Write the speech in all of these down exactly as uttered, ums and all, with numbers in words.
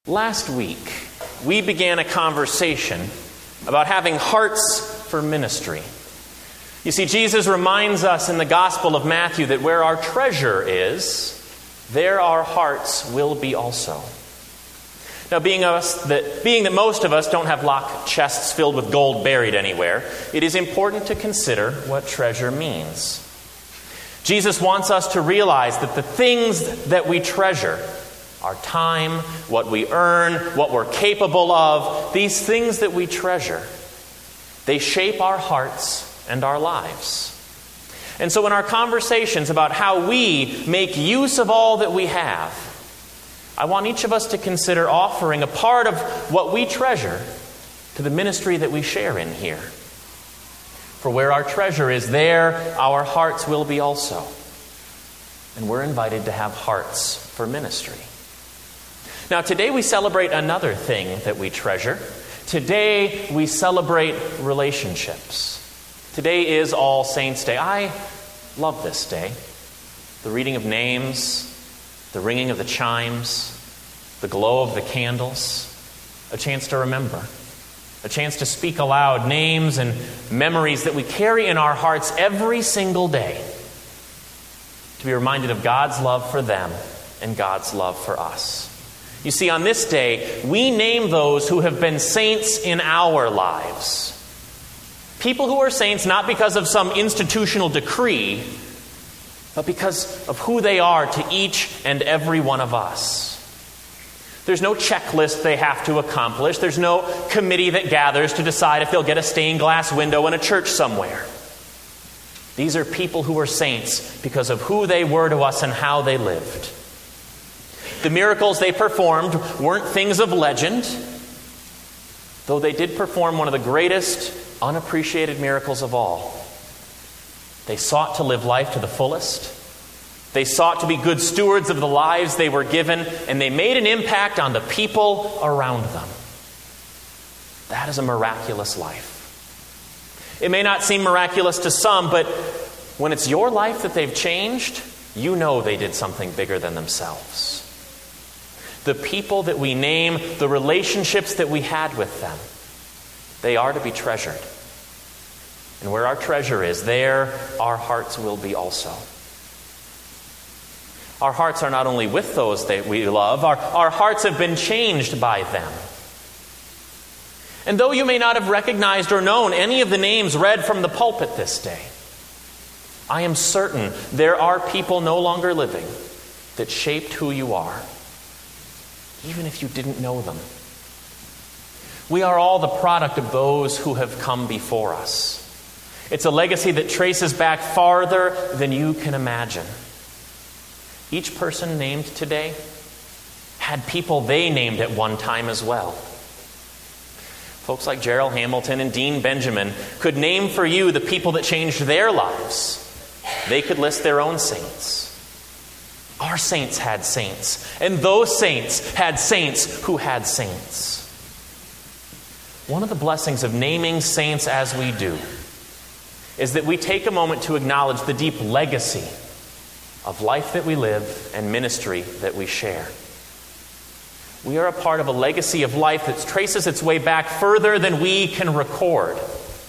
Last week, we began a conversation about having hearts for ministry. You see, Jesus reminds us in the Gospel of Matthew that where our treasure is, there our hearts will be also. Now, being, us, that, being that most of us don't have locked chests filled with gold buried anywhere, it is important to consider what treasure means. Jesus wants us to realize that the things that we treasure, our time, what we earn, what we're capable of, these things that we treasure, they shape our hearts and our lives. And so in our conversations about how we make use of all that we have, I want each of us to consider offering a part of what we treasure to the ministry that we share in here. For where our treasure is, there our hearts will be also. And we're invited to have hearts for ministry. Now, today we celebrate another thing that we treasure. Today we celebrate relationships. Today is All Saints' Day. I love this day. The reading of names, the ringing of the chimes, the glow of the candles, a chance to remember, a chance to speak aloud names and memories that we carry in our hearts every single day, to be reminded of God's love for them and God's love for us. You see, on this day, we name those who have been saints in our lives. People who are saints not because of some institutional decree, but because of who they are to each and every one of us. There's no checklist they have to accomplish. There's no committee that gathers to decide if they'll get a stained glass window in a church somewhere. These are people who are saints because of who they were to us and how they lived. The miracles they performed weren't things of legend, though they did perform one of the greatest unappreciated miracles of all. They sought to live life to the fullest. They sought to be good stewards of the lives they were given, and they made an impact on the people around them. That is a miraculous life. It may not seem miraculous to some, but when it's your life that they've changed, you know they did something bigger than themselves. The people that we name, the relationships that we had with them, they are to be treasured. And where our treasure is, there our hearts will be also. Our hearts are not only with those that we love, our, our hearts have been changed by them. And though you may not have recognized or known any of the names read from the pulpit this day, I am certain there are people no longer living that shaped who you are, even if you didn't know them. We are all the product of those who have come before us. It's a legacy that traces back farther than you can imagine. Each person named today had people they named at one time as well. Folks like Gerald Hamilton and Dean Benjamin could name for you the people that changed their lives. They could list their own saints. Our saints had saints, and those saints had saints who had saints. One of the blessings of naming saints as we do is that we take a moment to acknowledge the deep legacy of life that we live and ministry that we share. We are a part of a legacy of life that traces its way back further than we can record.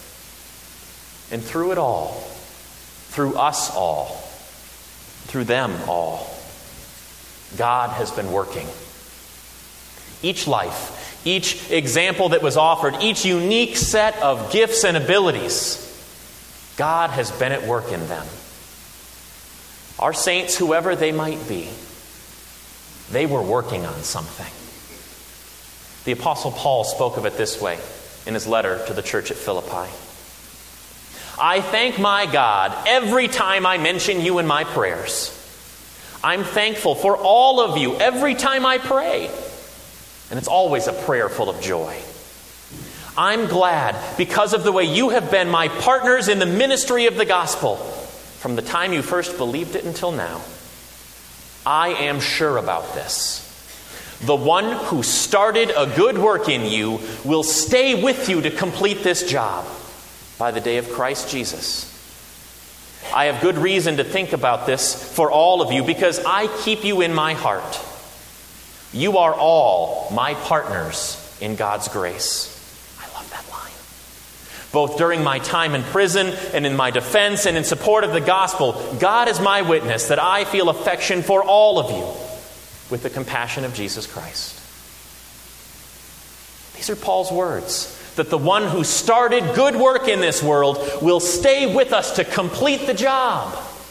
And through it all, through us all, through them all, God has been working. Each life, each example that was offered, each unique set of gifts and abilities, God has been at work in them. Our saints, whoever they might be, they were working on something. The Apostle Paul spoke of it this way in his letter to the church at Philippi. I thank my God every time I mention you in my prayers. I'm thankful for all of you every time I pray. And it's always a prayer full of joy. I'm glad because of the way you have been my partners in the ministry of the gospel from the time you first believed it until now. I am sure about this. The one who started a good work in you will stay with you to complete this job by the day of Christ Jesus. I have good reason to think about this for all of you because I keep you in my heart. You are all my partners in God's grace. I love that line. Both during my time in prison and in my defense and in support of the gospel, God is my witness that I feel affection for all of you with the compassion of Jesus Christ. These are Paul's words, that the one who started good work in this world will stay with us to complete the job.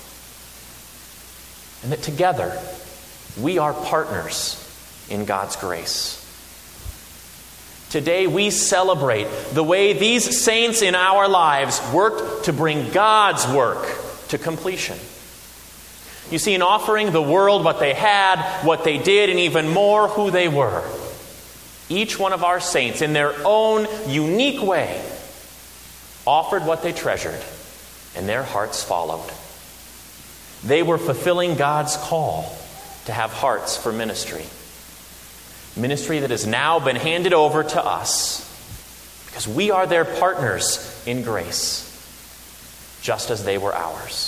And that together, we are partners in God's grace. Today we celebrate the way these saints in our lives worked to bring God's work to completion. You see, in offering the world what they had, what they did, and even more who they were, each one of our saints, in their own unique way, offered what they treasured, and their hearts followed. They were fulfilling God's call to have hearts for ministry. Ministry that has now been handed over to us because we are their partners in grace, just as they were ours.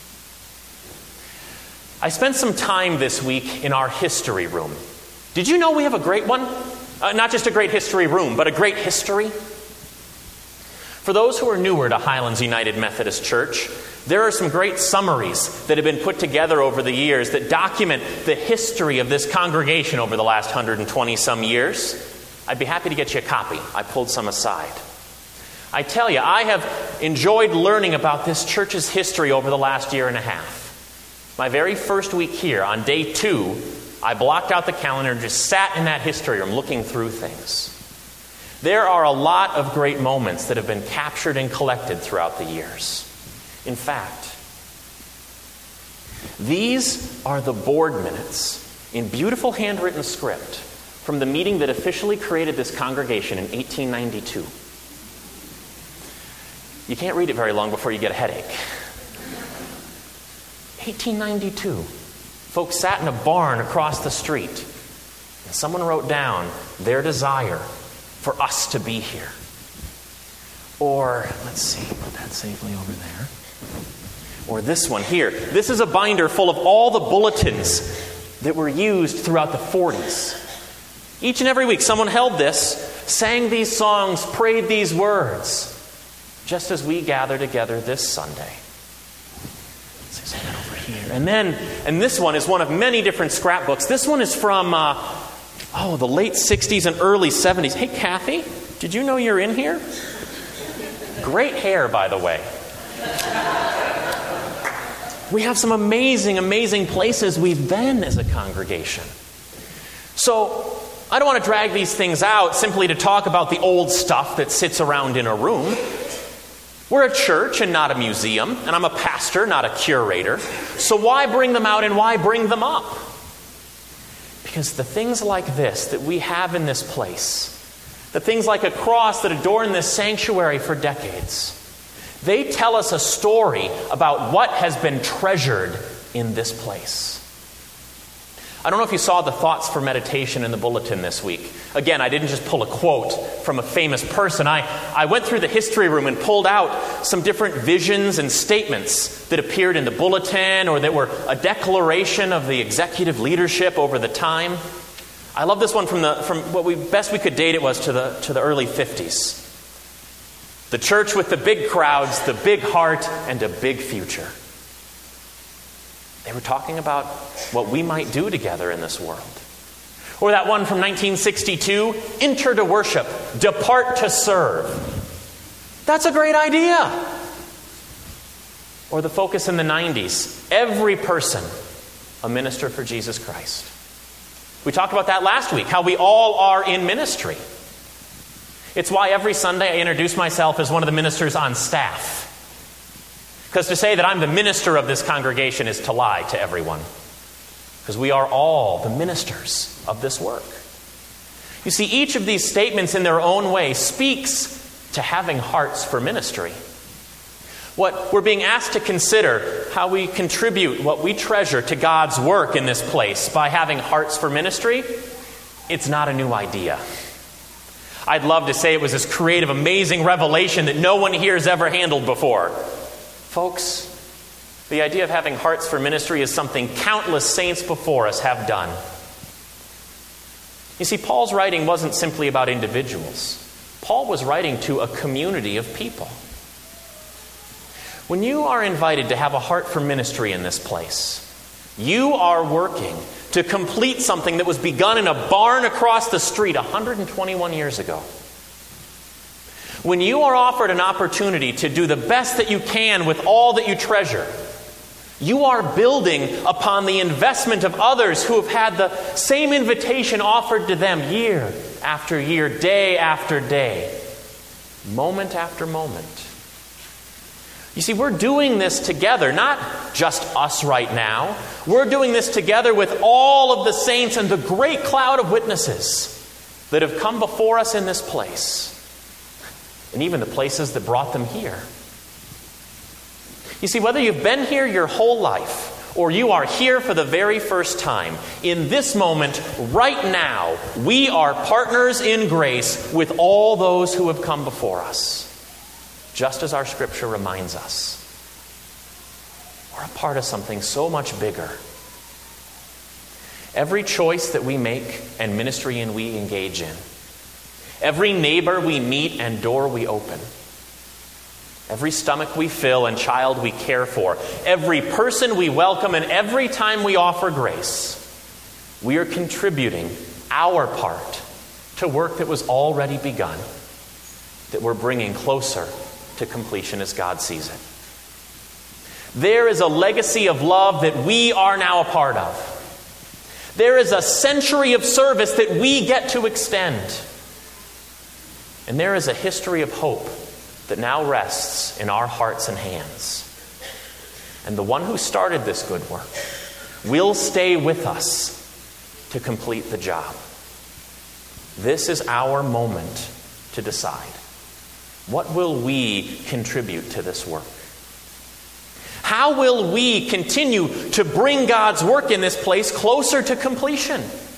I spent some time this week in our history room. Did you know we have a great one? Uh, not just a great history room, but a great history. For those who are newer to Highlands United Methodist Church, there are some great summaries that have been put together over the years that document the history of this congregation over the last one hundred twenty some years. I'd be happy to get you a copy. I pulled some aside. I tell you, I have enjoyed learning about this church's history over the last year and a half. My very first week here, on day two, I blocked out the calendar and just sat in that history room looking through things. There are a lot of great moments that have been captured and collected throughout the years. In fact, these are the board minutes in beautiful handwritten script from the meeting that officially created this congregation in eighteen ninety-two. You can't read it very long before you get a headache. eighteen ninety-two. Folks sat in a barn across the street, and someone wrote down their desire for us to be here. Or, let's see, put that safely over there. Or this one here. This is a binder full of all the bulletins that were used throughout the forties. Each and every week, someone held this, sang these songs, prayed these words, just as we gather together this Sunday. Let's head over here. And then, and this one is one of many different scrapbooks. This one is from, uh, oh, the late sixties and early seventies. Hey, Kathy, did you know you're in here? Great hair, by the way. We have some amazing, amazing places we've been as a congregation. So, I don't want to drag these things out simply to talk about the old stuff that sits around in a room. We're a church and not a museum, and I'm a pastor, not a curator. So why bring them out and why bring them up? Because the things like this that we have in this place, the things like a cross that adorn this sanctuary for decades, they tell us a story about what has been treasured in this place. I don't know if you saw the thoughts for meditation in the bulletin this week. Again, I didn't just pull a quote from a famous person. I, I went through the history room and pulled out some different visions and statements that appeared in the bulletin or that were a declaration of the executive leadership over the time. I love this one from the from what we best we could date it was to the to the early fifties. The church with the big crowds, the big heart, and a big future. They were talking about what we might do together in this world. Or that one from nineteen sixty-two, enter to worship, depart to serve. That's a great idea. Or the focus in the nineties, every person a minister for Jesus Christ. We talked about that last week, how we all are in ministry. It's why every Sunday I introduce myself as one of the ministers on staff. Because to say that I'm the minister of this congregation is to lie to everyone. Because we are all the ministers of this work. You see, each of these statements in their own way speaks to having hearts for ministry. What we're being asked to consider, how we contribute what we treasure to God's work in this place by having hearts for ministry, it's not a new idea. I'd love to say it was this creative, amazing revelation that no one here has ever handled before. Folks, the idea of having hearts for ministry is something countless saints before us have done. You see, Paul's writing wasn't simply about individuals. Paul was writing to a community of people. When you are invited to have a heart for ministry in this place, you are working to complete something that was begun in a barn across the street one hundred twenty-one years ago. When you are offered an opportunity to do the best that you can with all that you treasure, you are building upon the investment of others who have had the same invitation offered to them year after year, day after day, moment after moment. You see, we're doing this together, not just us right now. We're doing this together with all of the saints and the great cloud of witnesses that have come before us in this place, and even the places that brought them here. You see, whether you've been here your whole life or you are here for the very first time, in this moment, right now, we are partners in grace with all those who have come before us. Just as our scripture reminds us, we're a part of something so much bigger. Every choice that we make and ministry and we engage in, every neighbor we meet and door we open, every stomach we fill and child we care for, every person we welcome and every time we offer grace, we are contributing our part to work that was already begun, that we're bringing closer to completion as God sees it. There is a legacy of love that we are now a part of. There is a century of service that we get to extend. And there is a history of hope that now rests in our hearts and hands. And the one who started this good work will stay with us to complete the job. This is our moment to decide. What will we contribute to this work? How will we continue to bring God's work in this place closer to completion?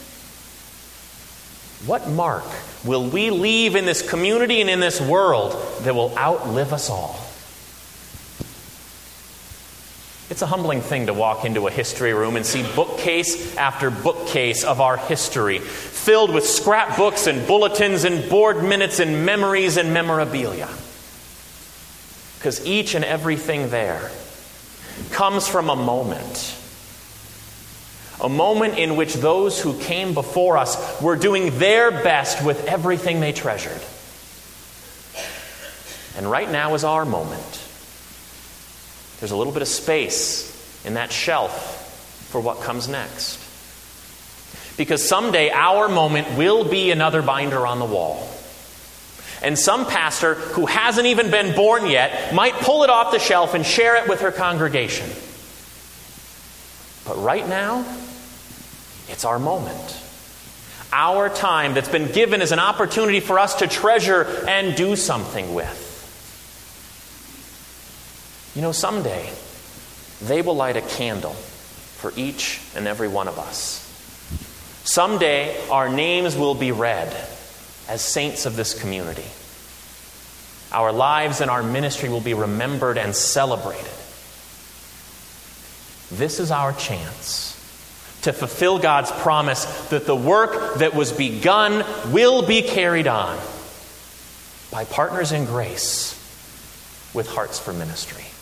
What mark will we leave in this community and in this world that will outlive us all? It's a humbling thing to walk into a history room and see bookcase after bookcase of our history, filled with scrapbooks and bulletins and board minutes and memories and memorabilia. Because each and everything there comes from a moment. A moment in which those who came before us were doing their best with everything they treasured. And right now is our moment. There's a little bit of space in that shelf for what comes next. Because someday our moment will be another binder on the wall. And some pastor who hasn't even been born yet might pull it off the shelf and share it with her congregation. But right now, it's our moment. Our time that's been given as an opportunity for us to treasure and do something with. You know, someday, they will light a candle for each and every one of us. Someday, our names will be read as saints of this community. Our lives and our ministry will be remembered and celebrated. This is our chance to fulfill God's promise that the work that was begun will be carried on by partners in grace with hearts for ministry.